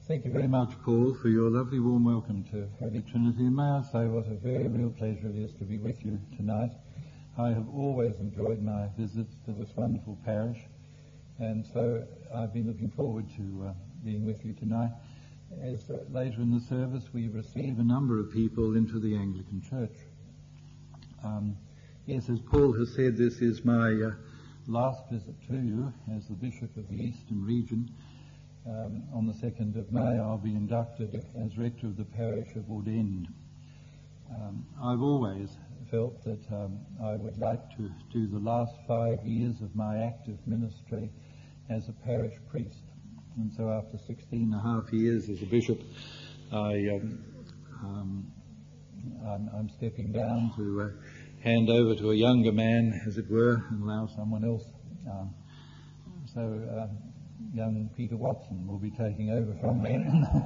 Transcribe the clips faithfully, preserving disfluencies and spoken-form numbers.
Thank you very much, Paul, for your lovely warm welcome to Holy Trinity. And may I say what a very real pleasure it is to be with you tonight. I have always enjoyed my visits to this wonderful parish, and so I've been looking forward to uh, being with you tonight. As uh, later in the service we receive a number of people into the Anglican Church. Um, yes, as Paul has said, this is my uh, last visit to you as the Bishop of the Eastern Region. Um, on the second of May I'll be inducted as rector of the parish of Wood End. Um, I've always felt that um, I would like to do the last five years of my active ministry as a parish priest. And so after sixteen and a half years as a bishop, I, um, um, I'm, I'm stepping down to uh, hand over to a younger man, as it were, and allow someone else. Um, so uh, young Peter Watson will be taking over from me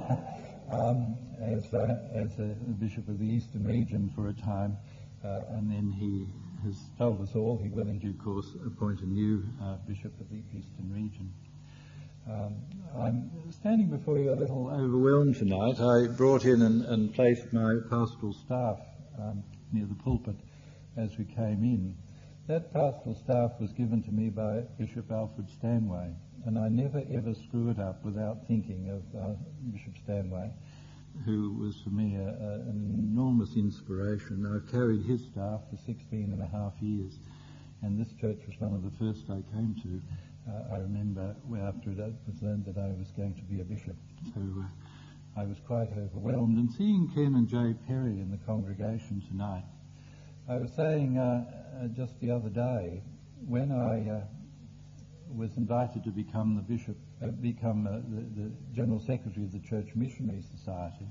um, as, uh, as a Bishop of the Eastern Region for a time. Uh, and then he has told us all he will in due course appoint a new uh, Bishop of the Eastern Region. Um, I'm standing before you a little overwhelmed tonight. I brought in and, and placed my pastoral staff um, near the pulpit as we came in. That pastoral staff was given to me by Bishop Alfred Stanway, and I never ever screw it up without thinking of uh, Bishop Stanway, who was for me a, a, an enormous inspiration. I've carried his staff for sixteen and a half years, and this church was one of the first I came to. Uh, I remember after it was learned that I was going to be a bishop, so uh, I was quite overwhelmed. And seeing Ken and Jay Perry in the congregation tonight, I was saying uh, uh, just the other day, when I uh, was invited to become the bishop, uh, become uh, the, the General Secretary of the Church Missionary Society,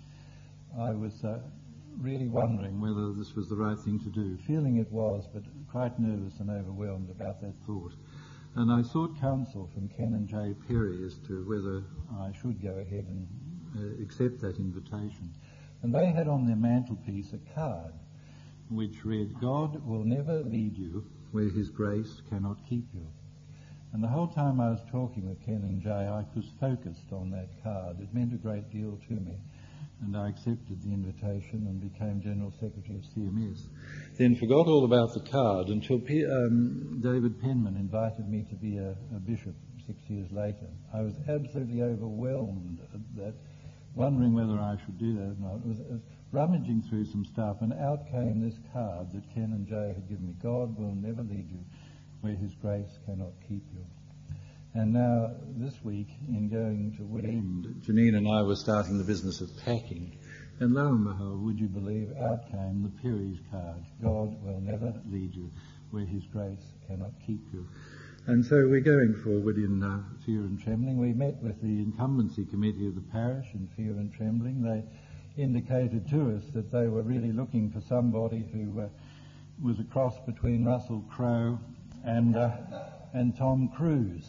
I was uh, really wondering whether this was the right thing to do. Feeling it was, but quite nervous and overwhelmed about that thought. And I sought counsel from Ken and Jay Perry as to whether I should go ahead and uh, accept that invitation. And they had on their mantelpiece a card which read, "God will never lead you where his grace cannot keep you." And the whole time I was talking with Ken and Jay, I was focused on that card. It meant a great deal to me. And I accepted the invitation and became General Secretary of C M S. Then forgot all about the card until P- um, David Penman invited me to be a, a bishop six years later. I was absolutely overwhelmed at that, wondering whether I should do that or not. It was, it was rummaging through some stuff, and out came this card that Ken and Jay had given me. God will never lead you where his grace cannot keep you. And now, this week, in going to Wood End, Janine and I were starting the business of packing, and lo and behold, would you believe, out came the Perry's card. God will never lead you where his grace cannot keep you. And so we're going forward in uh, fear and trembling. We met with the incumbency committee of the parish in fear and trembling. They indicated to us that they were really looking for somebody who uh, was a cross between Russell Crowe and uh, and Tom Cruise.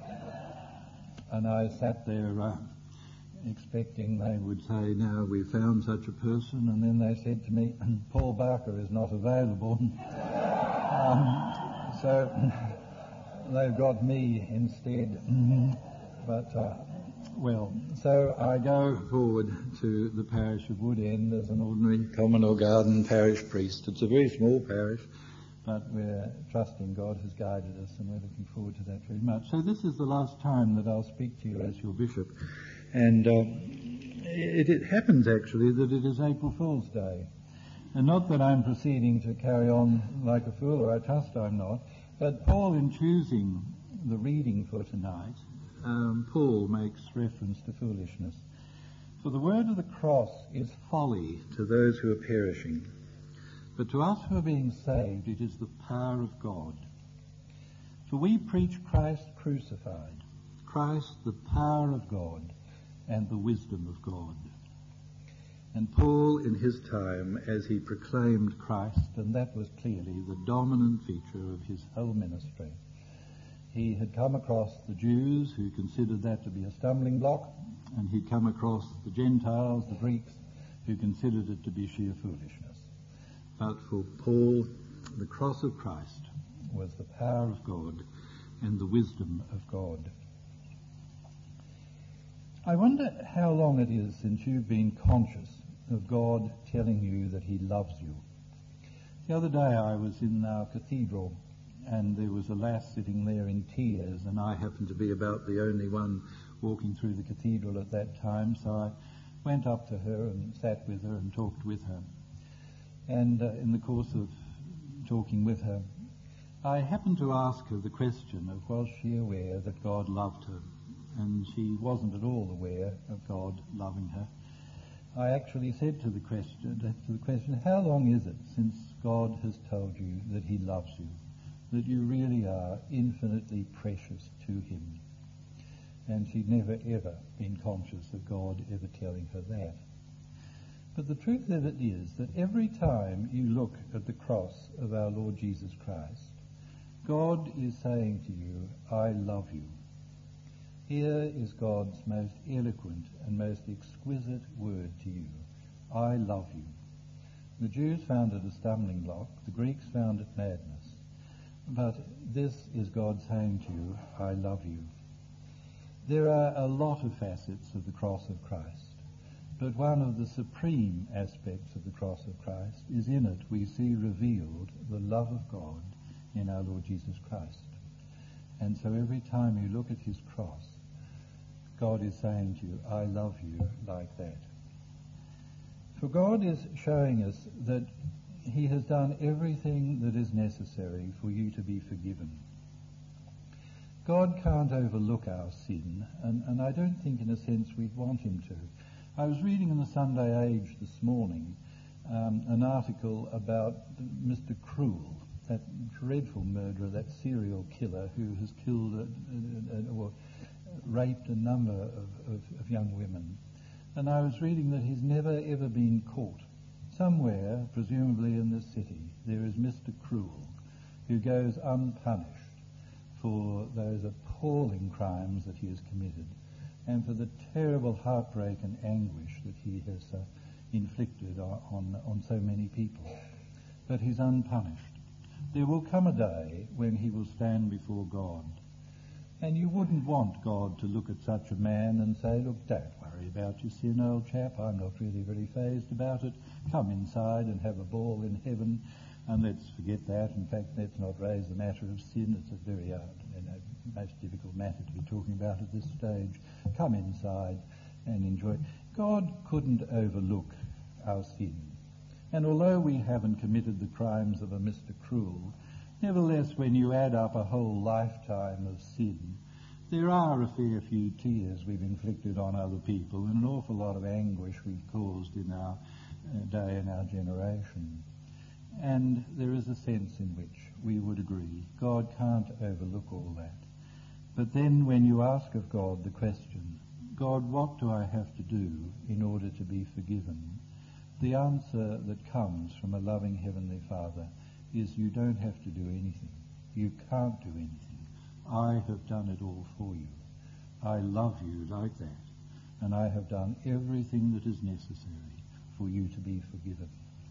And I sat there uh, expecting they would say, "Now we've found such a person," and then they said to me, "Paul Barker is not available." um, so they've got me instead. But, uh, well, so I go forward to the parish of Wood End as an ordinary common or garden parish priest. It's a very small parish, but we're trusting God has guided us, and we're looking forward to that very much. So this is the last time that I'll speak to you as your bishop. And uh, it, it happens, actually, that it is April Fool's Day. And not that I'm proceeding to carry on like a fool, or I trust I'm not, but Paul, in choosing the reading for tonight, um, Paul makes reference to foolishness. For the word of the cross is folly to those who are perishing, but to us who are being saved, it is the power of God. For we preach Christ crucified, Christ the power of God and the wisdom of God. And Paul, in his time, as he proclaimed Christ, and that was clearly the dominant feature of his whole ministry, he had come across the Jews who considered that to be a stumbling block, and he'd come across the Gentiles, the Greeks, who considered it to be sheer foolishness. But for Paul, the cross of Christ was the power of God and the wisdom of God. I wonder how long it is since you've been conscious of God telling you that he loves you. The other day I was in our cathedral and there was a lass sitting there in tears, and I happened to be about the only one walking through the cathedral at that time, so I went up to her and sat with her and talked with her. And uh, in the course of talking with her, I happened to ask her the question of was she aware that God loved her, and she wasn't at all aware of God loving her. I actually said to the question, to the question, how long is it since God has told you that he loves you, that you really are infinitely precious to him? And she'd never ever been conscious of God ever telling her that. But the truth of it is that every time you look at the cross of our Lord Jesus Christ, God is saying to you, I love you. Here is God's most eloquent and most exquisite word to you. I love you. The Jews found it a stumbling block. The Greeks found it madness. But this is God saying to you, I love you. There are a lot of facets of the cross of Christ, but one of the supreme aspects of the cross of Christ is in it we see revealed the love of God in our Lord Jesus Christ. And so every time you look at his cross, God is saying to you, I love you like that. For God is showing us that he has done everything that is necessary for you to be forgiven. God can't overlook our sin, and, and I don't think in a sense we'd want him to. I was reading in the Sunday Age this morning um, an article about Mister Cruel, that dreadful murderer, that serial killer who has killed a, a, a, or raped a number of, of, of young women. And I was reading that he's never ever been caught. Somewhere, presumably in this city, there is Mister Cruel, who goes unpunished for those appalling crimes that he has committed and for the terrible heartbreak and anguish that he has uh, inflicted on, on, on so many people. But he's unpunished. There will come a day when he will stand before God. And you wouldn't want God to look at such a man and say, look, don't worry about your sin, old chap. I'm not really very fazed about it. Come inside and have a ball in heaven, and let's forget that. In fact, let's not raise the matter of sin. It's a very uh, you know, most difficult matter to be talking about at this stage. Come inside and enjoy. God couldn't overlook our sin. And although we haven't committed the crimes of a Mister Cruel, nevertheless, when you add up a whole lifetime of sin, there are a fair few tears we've inflicted on other people and an awful lot of anguish we've caused in our uh, day and our generation. And there is a sense in which we would agree God can't overlook all that. But then when you ask of God the question, God, what do I have to do in order to be forgiven? The answer that comes from a loving Heavenly Father is you don't have to do anything. You can't do anything. I have done it all for you. I love you like that, and I have done everything that is necessary for you to be forgiven.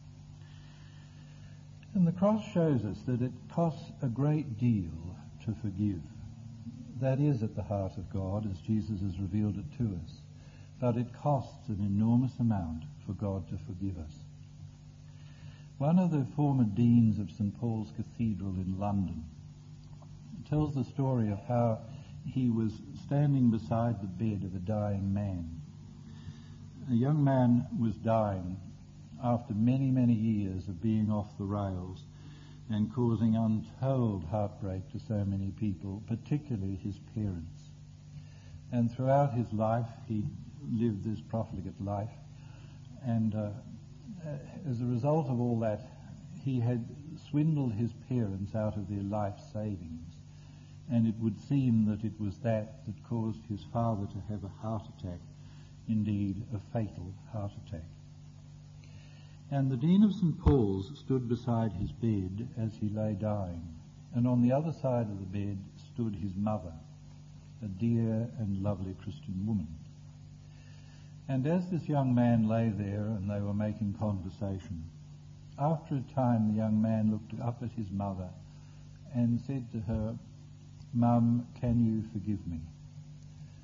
And the cross shows us that it costs a great deal to forgive. That is at the heart of God, as Jesus has revealed it to us. But it costs an enormous amount for God to forgive us. One of the former deans of Saint Paul's Cathedral in London tells the story of how he was standing beside the bed of a dying man. A young man was dying after many, many years of being off the rails and causing untold heartbreak to so many people, particularly his parents. And throughout his life, he lived this profligate life, and uh, as a result of all that, he had swindled his parents out of their life savings, and it would seem that it was that that caused his father to have a heart attack, indeed a fatal heart attack. And the Dean of Saint Paul's stood beside his bed as he lay dying, and on the other side of the bed stood his mother, a dear and lovely Christian woman. And as this young man lay there and they were making conversation, after a time the young man looked up at his mother and said to her, "Mum, can you forgive me?"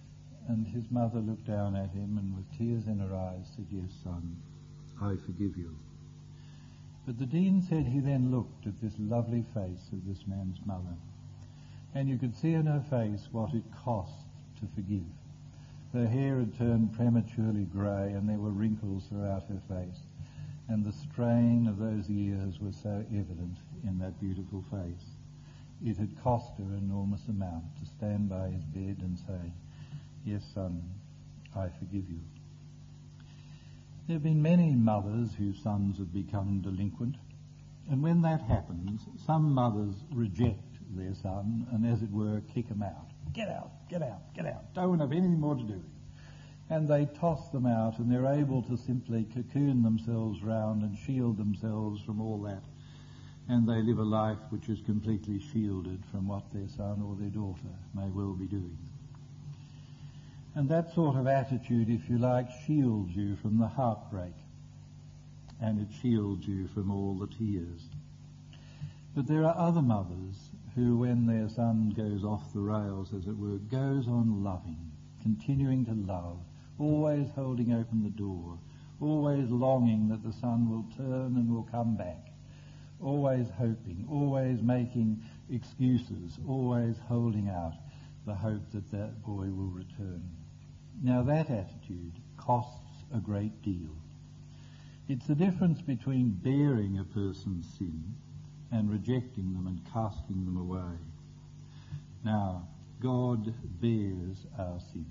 And his mother looked down at him and with tears in her eyes said, "Yes, son, I forgive you." But the dean said he then looked at this lovely face of this man's mother, and you could see in her face what it cost to forgive. Her hair had turned prematurely grey and there were wrinkles throughout her face, and the strain of those years was so evident in that beautiful face. It had cost her an enormous amount to stand by his bed and say, "Yes, son, I forgive you." There have been many mothers whose sons have become delinquent, and when that happens, some mothers reject their son and, as it were, kick him out. Get out, get out, get out. Don't have anything more to do with you. And they toss them out, and they're able to simply cocoon themselves round and shield themselves from all that. And they live a life which is completely shielded from what their son or their daughter may well be doing. And that sort of attitude, if you like, shields you from the heartbreak, and it shields you from all the tears. But there are other mothers who, when their son goes off the rails, as it were, goes on loving, continuing to love, always holding open the door, always longing that the son will turn and will come back, always hoping, always making excuses, always holding out the hope that that boy will return. Now that attitude costs a great deal. It's the difference between bearing a person's sin and rejecting them and casting them away. Now, God bears our sin.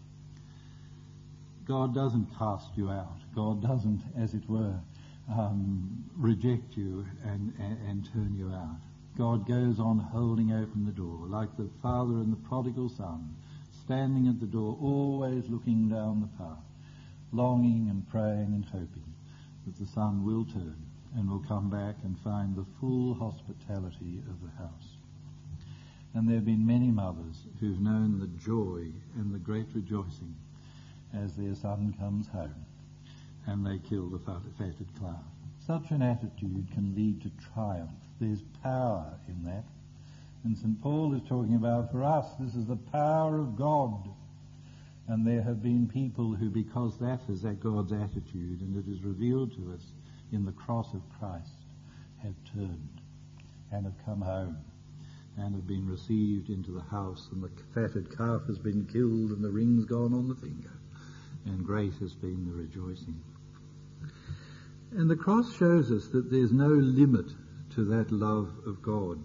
God doesn't cast you out. God doesn't, as it were, um, reject you and, and, and turn you out. God goes on holding open the door, like the father and the prodigal son, standing at the door, always looking down the path, longing and praying and hoping that the son will turn and will come back and find the full hospitality of the house. And there have been many mothers who've known the joy and the great rejoicing as their son comes home and they kill the fatted calf. Such an attitude can lead to triumph. There's power in that. And Saint Paul is talking about, for us, this is the power of God. And there have been people who, because that is that God's attitude, and it is revealed to us in the cross of Christ, have turned and have come home and have been received into the house, and the fatted calf has been killed and the ring's gone on the finger, and great has been the rejoicing. And the cross shows us that there's no limit to that love of God.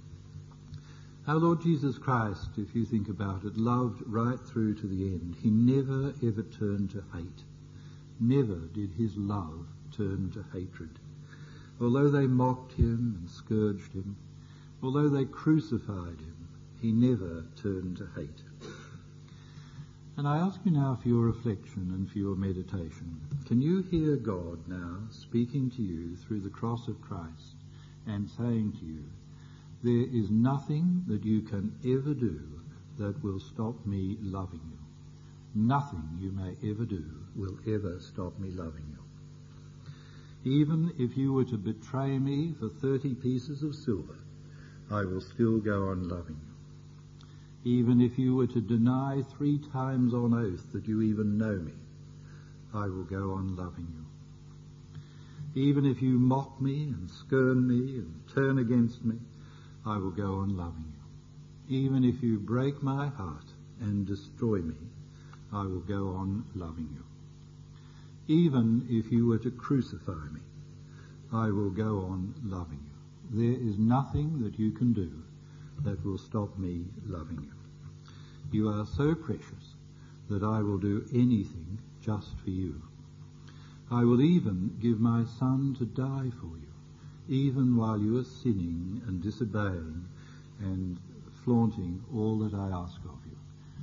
Our Lord Jesus Christ, if you think about it, loved right through to the end. He never ever turned to hate. Never did his love turn to hatred. Although they mocked him and scourged him, although they crucified him, he never turned to hate. And I ask you now for your reflection and for your meditation. Can you hear God now speaking to you through the cross of Christ and saying to you, there is nothing that you can ever do that will stop me loving you. Nothing you may ever do will ever stop me loving you. Even if you were to betray me for thirty pieces of silver, I will still go on loving you. Even if you were to deny three times on oath that you even know me, I will go on loving you. Even if you mock me and spurn me and turn against me, I will go on loving you. Even if you break my heart and destroy me, I will go on loving you. Even if you were to crucify me, I will go on loving you. There is nothing that you can do that will stop me loving you. You are so precious that I will do anything just for you. I will even give my son to die for you, even while you are sinning and disobeying and flaunting all that I ask of you.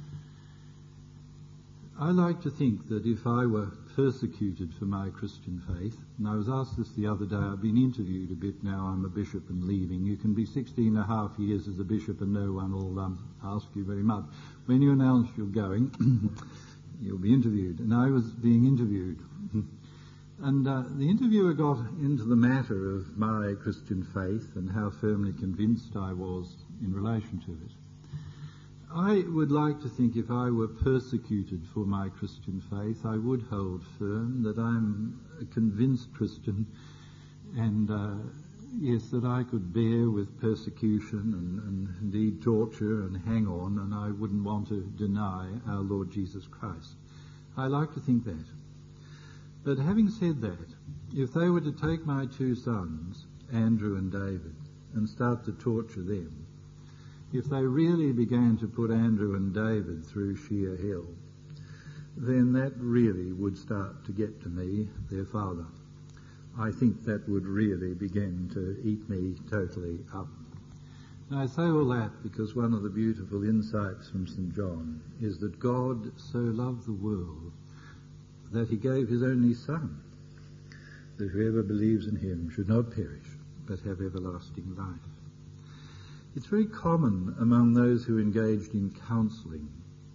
I like to think that if I were persecuted for my Christian faith, and I was asked this the other day, I've been interviewed a bit now, I'm a bishop and leaving. You can be sixteen and a half years as a bishop and no one will um, ask you very much. When you announce you're going, you'll be interviewed. And I was being interviewed. And uh, the interviewer got into the matter of my Christian faith and how firmly convinced I was in relation to it. I would like to think if I were persecuted for my Christian faith, I would hold firm that I'm a convinced Christian, and uh, yes, that I could bear with persecution and, and indeed torture and hang on, and I wouldn't want to deny our Lord Jesus Christ. I like to think that. But having said that, if they were to take my two sons, Andrew and David, and start to torture them, if they really began to put Andrew and David through sheer hell, then that really would start to get to me, their father. I think that would really begin to eat me totally up. And I say all that because one of the beautiful insights from Saint John is that God so loved the world that he gave his only Son, that whoever believes in him should not perish, but have everlasting life. It's very common among those who engaged in counselling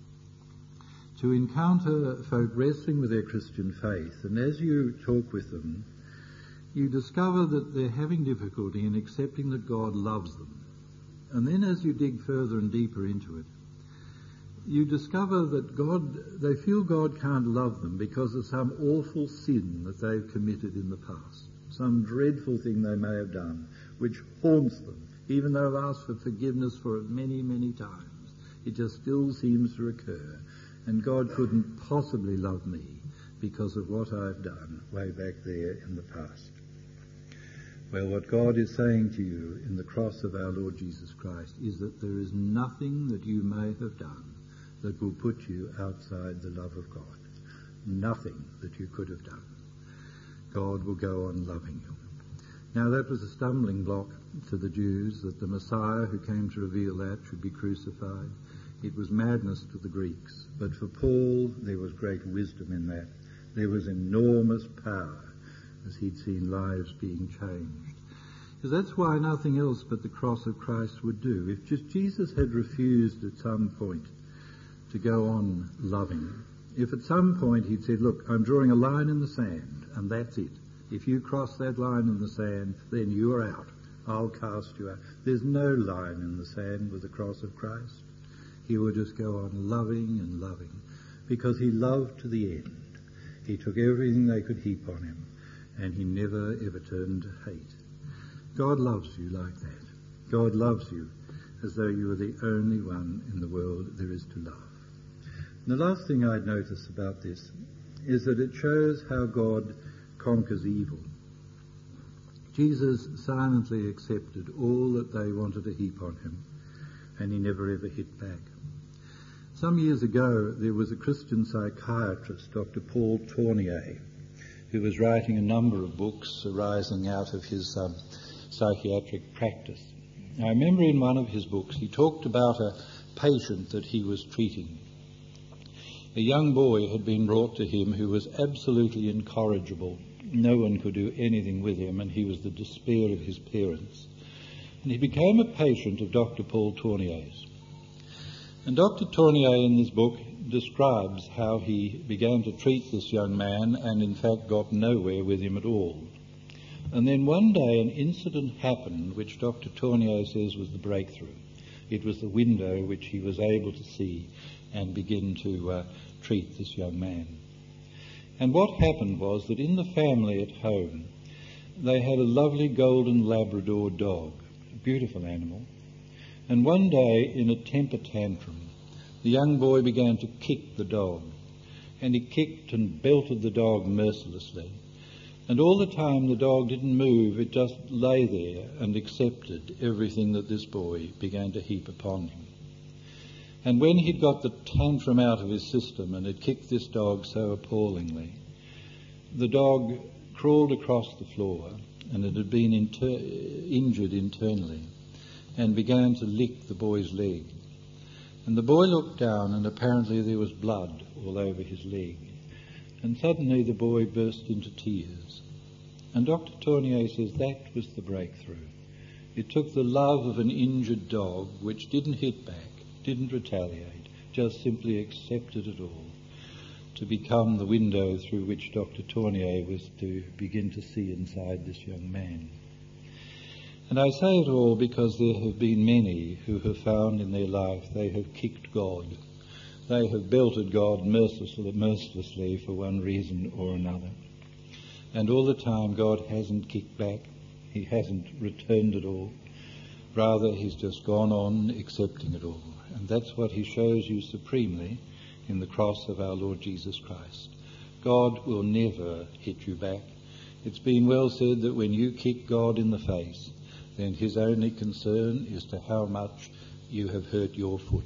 to encounter folk wrestling with their Christian faith, and as you talk with them, you discover that they're having difficulty in accepting that God loves them. And then as you dig further and deeper into it, you discover that God, they feel God can't love them because of some awful sin that they've committed in the past, some dreadful thing they may have done, which haunts them. Even though I've asked for forgiveness for it many, many times, it just still seems to recur. And God couldn't possibly love me because of what I've done way back there in the past. Well, what God is saying to you in the cross of our Lord Jesus Christ is that there is nothing that you may have done that will put you outside the love of God. Nothing that you could have done. God will go on loving you. Now that was a stumbling block to the Jews, that the Messiah who came to reveal that should be crucified. It was madness to the Greeks. But for Paul, there was great wisdom in that. There was enormous power as he'd seen lives being changed. Because that's why nothing else but the cross of Christ would do. If just Jesus had refused at some point to go on loving, if at some point he'd said, look, I'm drawing a line in the sand, and that's it. If you cross that line in the sand, then you are out. I'll cast you out. There's no line in the sand with the cross of Christ. He would just go on loving and loving, because he loved to the end. He took everything they could heap on him, and he never ever turned to hate. God loves you like that. God loves you as though you were the only one in the world there is to love. And the last thing I'd notice about this is that it shows how God conquers evil. Jesus silently accepted all that they wanted to heap on him, and he never ever hit back. Some years ago, there was a Christian psychiatrist, Doctor Paul Tournier, who was writing a number of books arising out of his um, psychiatric practice. I remember in one of his books he talked about a patient that he was treating. A young boy had been brought to him who was absolutely incorrigible. No one could do anything with him, and he was the despair of his parents. And he became a patient of Doctor Paul Tournier's. And Doctor Tournier in this book describes how he began to treat this young man and in fact got nowhere with him at all. And then one day an incident happened which Doctor Tournier says was the breakthrough. It was the window which he was able to see and begin to uh, treat this young man. And what happened was that in the family at home, they had a lovely golden Labrador dog, a beautiful animal. And one day, in a temper tantrum, the young boy began to kick the dog. And he kicked and belted the dog mercilessly. And all the time the dog didn't move, it just lay there and accepted everything that this boy began to heap upon him. And when he'd got the tantrum out of his system and had kicked this dog so appallingly, the dog crawled across the floor, and it had been inter- injured internally, and began to lick the boy's leg. And the boy looked down, and apparently there was blood all over his leg. And suddenly the boy burst into tears. And Doctor Tournier says that was the breakthrough. It took the love of an injured dog, which didn't hit back, didn't retaliate, just simply accepted it all, to become the window through which Doctor Tournier was to begin to see inside this young man. And I say it all because there have been many who have found in their life they have kicked God. They have belted God mercilessly, mercilessly for one reason or another. And all the time God hasn't kicked back. He hasn't returned it all. Rather, he's just gone on accepting it all. And that's what he shows you supremely in the cross of our Lord Jesus Christ. God will never hit you back. It's been well said that when you kick God in the face, then his only concern is to how much you have hurt your foot.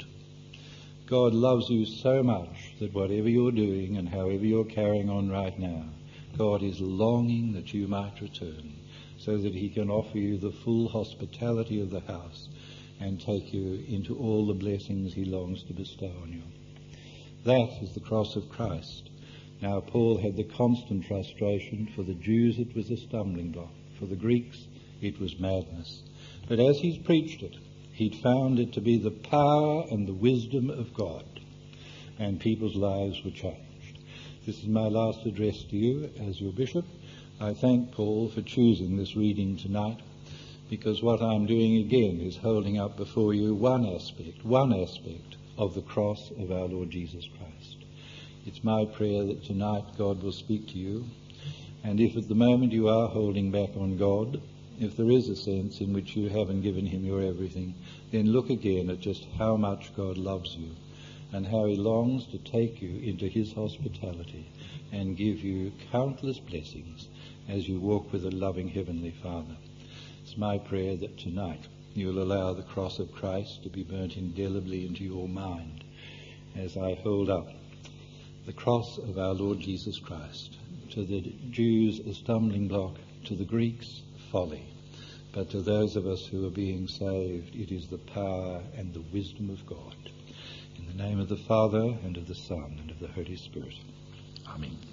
God loves you so much that whatever you're doing and however you're carrying on right now, God is longing that you might return so that he can offer you the full hospitality of the house and take you into all the blessings he longs to bestow on you. That is the cross of Christ. Now, Paul had the constant frustration. For the Jews it was a stumbling block. For the Greeks it was madness. But as he's preached it, he'd found it to be the power and the wisdom of God, and people's lives were changed. This is my last address to you as your bishop. I thank Paul for choosing this reading tonight, because what I'm doing again is holding up before you one aspect, one aspect of the cross of our Lord Jesus Christ. It's my prayer that tonight God will speak to you, and if at the moment you are holding back on God, if there is a sense in which you haven't given him your everything, then look again at just how much God loves you and how he longs to take you into his hospitality and give you countless blessings as you walk with a loving Heavenly Father. It's my prayer that tonight you'll allow the cross of Christ to be burnt indelibly into your mind as I hold up the cross of our Lord Jesus Christ. To the Jews a stumbling block, to the Greeks folly, but to those of us who are being saved, it is the power and the wisdom of God. In the name of the Father, and of the Son, and of the Holy Spirit. Amen.